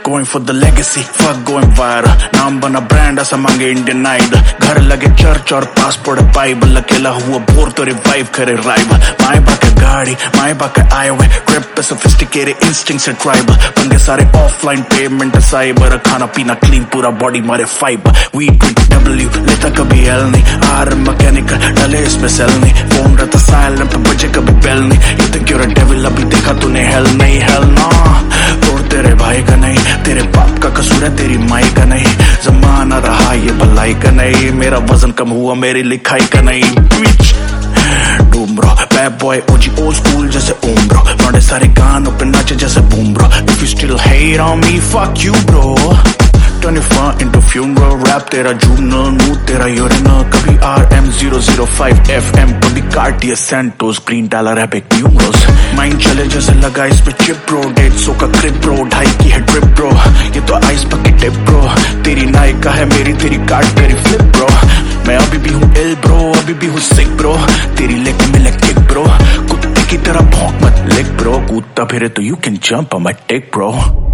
going for the legacy, fuck going viral. नाम बना brand ऐसा मांगे इंडियन आइडल. घर लगे चर्च और पासपोर्ट बाइबल. अकेला हुआ बोर तो रिवाइव करे राइवल. माए बाके गाड़ी, माए बाके आए हुए ट्रिप पे सोफिस्टिकेटेड इंस्टिंक्ट से ट्राइबल. पंगे सारे ऑफलाइन पेमेंट साइबर. खाना पीना क्लीन पूरा बॉडी मारे फाइबर. वी W लेता कभी एल नहीं. आर मैकेनिकल डले इसमें सेल नहीं. फोन रहता साइलेंट पे बजे कभी बेल नहीं. You think you're a devil अभी देखा तूने हेल नहीं. हेल ना तोड़ तेरे भाई का नहीं. तेरे बाप का कसूर है तेरी माई का नहीं. जमाना रहा ये भलाई का नहीं. मेरा वजन कम हुआ मेरी लिखाई का नहीं. Bitch doom bro bad boy OG old school जैसे ओम ब्रो. लौंडे सारे गानों पे नाचे जैसे boom bro. If you still hate on me fuck you bro. Turn your fun into funeral rap. तेरा जूनल मूड तेरा यूरिनल. कभी RM005 FM कभी कार्टियर सैंटोस. ग्रीन डॉलर है बिग न्यूमरल्स. माइंड चले जैसे लगा इस पे चिप ब्रो. 150 का क्रिप ब्रो. 2.5 की है ट्रिप ब्रो. ये तो आइस पक्की टिप ब्रो. तेरी नायका है मेरी तेरी कार्ड तेरी फ्लिप ब्रो. मैं अभी भी हूँ इल ब्रो. अभी भी हूँ सिक ब्रो. तेरी लेग में लेग किक ब्रो. कुत्ते की तरह भौंक मत लिक ब्रो. कूदता फिरे तो you can jump on my tick bro.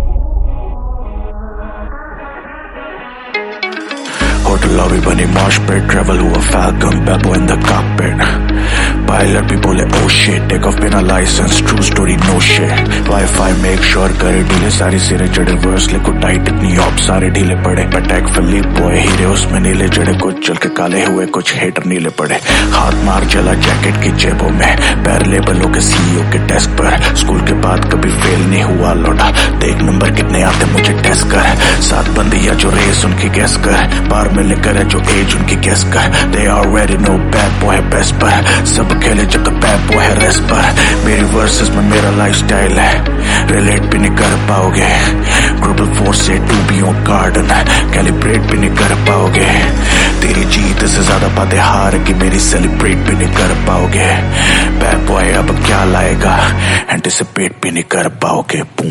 Hotel lobby बनी मॉश पिट. ट्रेवल हुआ falcon Bebo in the cockpit. Pilot भी बोले ओ शिट. टेक ऑफ बिना license true story no shit. Wifi make sure करे ढीले. सारी सिरे जड़े वर्स लिखो टाइट. इतनी ऑप सारे ढीले पड़े. अटैक फिलिप बॉय हीरे उसमें नीले जड़े. कुछ चल के काले हुए कुछ हेटर नीले पड़े. हाथ मार चला जैकेट की जेबों में. पैर लेबलों के सीईओ के डेस्क पर. स्कूल के बाद कभी फेल नहीं हुआ लौटा. देख नंबर कितने आते मुझे टेस्ट कर. 7 बंदिया जो रेस उनकी गैस कर. बार में लेकर है जो एज उनकी गैस कर. They already know bad boy है बेस्ट पर. सब खेले जब तक बैड बॉय है रेस्ट पर. मेरी वर्सेस में मेरा लाइफस्टाइल है. रिलेट भी नहीं कर पाओगे. ग्लोबल फोर्स से to be on garden. Calibrate भी नहीं कर पाओगे. तेरी जीत से ज्यादा बातें हार की मेरी सेलिब्रेट भी नहीं कर पाओगे. बैड बॉय अब क्या लाएगा एंटिसिपेट भी नहीं कर पाओगे. बूम.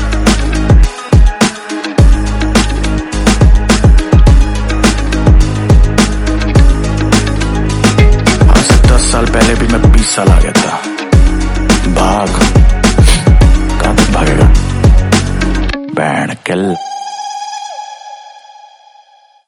10 साल पहले भी मैं 20 साल आ गया था. भाग. कहां तक भागेगा. बैंड किल.